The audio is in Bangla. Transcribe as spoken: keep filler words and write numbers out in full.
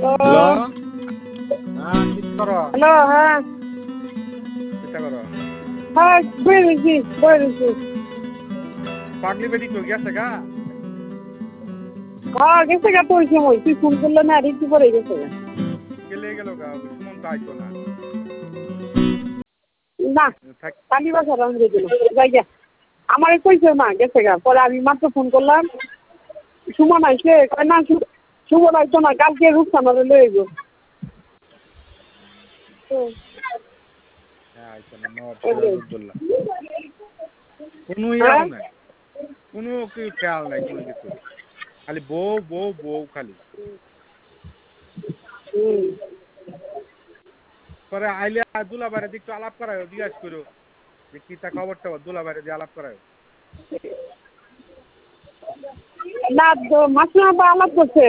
হ্যালো হ্যাঁ কি করো হ্যালো হ্যাঁ কিতা করো হ্যাঁ বলেছি বলেছি পাগলি বেটি তো গেছে গা হ্যাঁ গেছে গা তো ওই সময় তুই ফোন করলে না রিসিভ করে গেছে গা গেলে গেল গা সুমন তো আইতো না না থাক কালি বাসা রান দিয়ে দিল যাই গা আমারে কইছে না গেছে গা পরে আমি মাত্র ফোন করলাম সুমন আইছে কয় না সু- সুমন আইতো না কালকে রূপসানারে লয়ে গো হ্যাঁ আইতো না নর সিরাজউদ্দৌলা কোনো হ্যাঁ ইয়াও নাই কোনো কি খেয়াল নাই কোনো কিছু খালি বউ বউ বউ খালি হুম পরে আইলে দুলাবারে একটু আলাপ করায় জিজ্ঞাসা করো যে কি তা খবর টবর দুলাবারে দিয়ে আলাপ করায় না মাসিমা বা আলাপ করছে